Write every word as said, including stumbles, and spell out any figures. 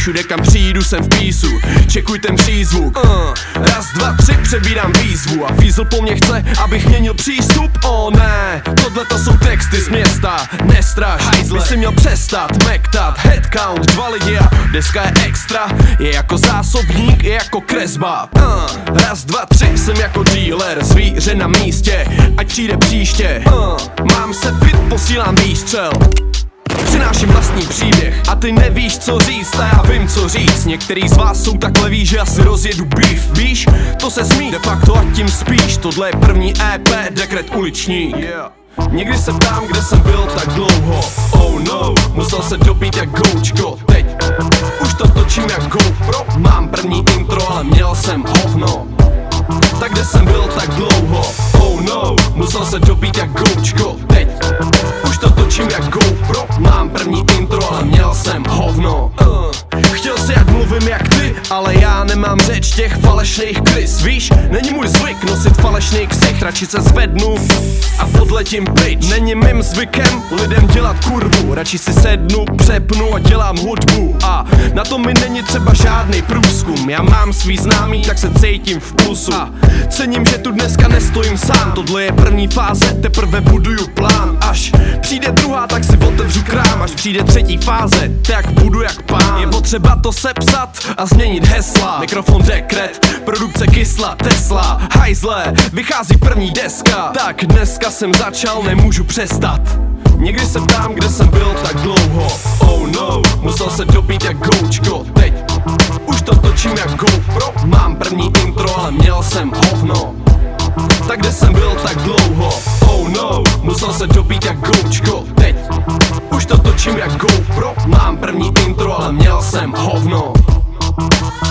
všude kam přijdu jsem v písu. Čekuj ten přízvuk, uh, raz, dva, tři, přebírám výzvu. A Fízl po mně chce, abych měnil přístup. O ne, tohle to jsou texty z města. Nestraš, hajzle, by si měl přestat mektat. Headcount, dva lidi a deska je extra. Je jako zásobník, je jako kresba. uh, Raz, dva, tři, jsem jako dealer. Zvíře na místě, ať přijde příště. uh, Mám se fit, posílám výstřel. Přináším vlastní příběh a ty nevíš co říct a já vím co říct. Některý z vás jsou tak leví, že asi rozjedu beef. Víš, to se smí, de facto a tím spíš. Tohle je první E P, Dekret uličník. yeah. Někdy se ptám, kde jsem byl tak dlouho. Oh no, musel se dobít jak goučko. Teď už to točím jak GoPro. Mám první intro, ale měl jsem hovno. Tak kde jsem byl tak dlouho. Oh no, musel se dobít jak goučko. Teď už to točím jak GoPro. Mám první intro, ale měl jsem hovno. uh. Chtěl si jak mluvím jak ty, ale já nemám řeč těch falešných krys. Víš, není můj zvyk nosit falešný ksich. Radši se zvednu a odletím pryč. Není mým zvykem lidem dělat kurvu. Radši si sednu, přepnu a dělám hudbu. A na to mi není třeba žádný průzkum. Já mám svý známý, tak se cítím v plusu. A cením, že tu dneska nestojím sám. Tohle je první fáze, teprve buduju plán. Až přijde druhá, tak si otevřu krám. Až přijde třetí fáze, tak budu jak pán. Je potřeba to sepsat a změnit hesla. Mikrofon Dekret, produkce Kysla, Tesla. Hajzle, vychází první deska. Tak dneska jsem začal, nemůžu přestat. Někdy se ptám, kde jsem byl tak dlouho. Oh no, musel se dobít jak goučko. Teď už to točím jak GoPro. Mám první intro, ale měl jsem hovno. Tak kde jsem byl tak dlouho. Oh no, musel se dobít jak goučko. Teď už to točím jak GoPro. Mám první intro, ale měl jsem hovno.